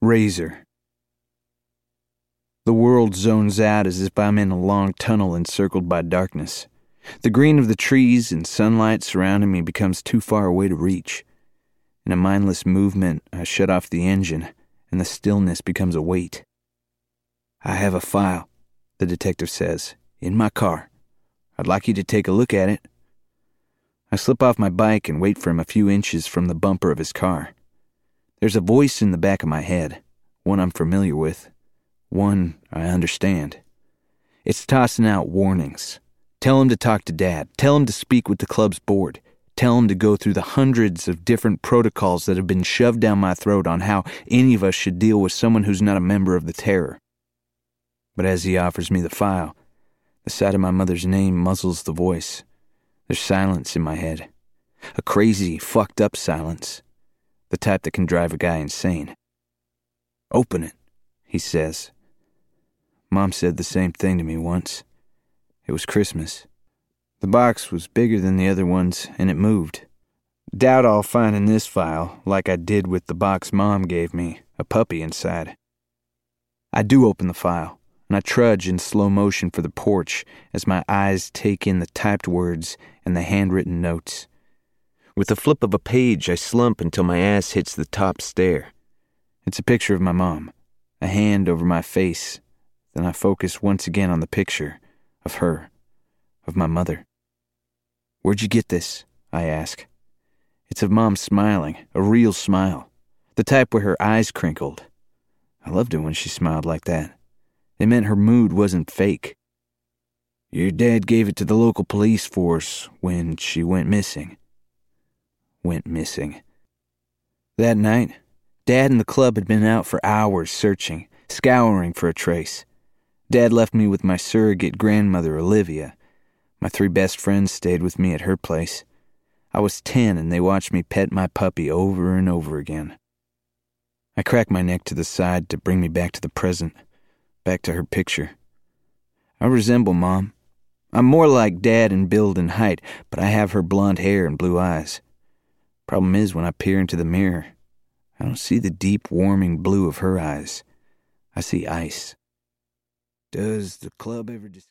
Razor. The world zones out as if I'm in a long tunnel encircled by darkness. The green of the trees and sunlight surrounding me becomes too far away to reach. In a mindless movement, I shut off the engine, and the stillness becomes a weight. "I have a file," the detective says, "in my car. I'd like you to take a look at it." I slip off my bike and wait for him a few inches from the bumper of his car. There's a voice in the back of my head, one I'm familiar with, one I understand. It's tossing out warnings. Tell him to talk to Dad. Tell him to speak with the club's board. Tell him to go through the hundreds of different protocols that have been shoved down my throat on how any of us should deal with someone who's not a member of the Terror. But as he offers me the file, the sight of my mother's name muzzles the voice. There's silence in my head. A crazy, fucked up silence. The type that can drive a guy insane. "Open it," he says. Mom said the same thing to me once. It was Christmas. The box was bigger than the other ones, and it moved. Doubt I'll find in this file, like I did with the box Mom gave me, a puppy inside. I do open the file, and I trudge in slow motion for the porch as my eyes take in the typed words and the handwritten notes. With the flip of a page, I slump until my ass hits the top stair. It's a picture of my mom, a hand over my face. Then I focus once again on the picture of her, of my mother. "Where'd you get this?" I ask. It's of Mom smiling, a real smile, the type where her eyes crinkled. I loved it when she smiled like that. It meant her mood wasn't fake. "Your dad gave it to the local police force when she went missing." Went missing. That night, Dad and the club had been out for hours searching, scouring for a trace. Dad left me with my surrogate grandmother, Olivia. My 3 best friends stayed with me at her place. I was 10 and they watched me pet my puppy over and over again. I crack my neck to the side to bring me back to the present, back to her picture. I resemble Mom. I'm more like Dad in build and height, but I have her blonde hair and blue eyes. Problem is, when I peer into the mirror, I don't see the deep, warming blue of her eyes. I see ice. Does the club ever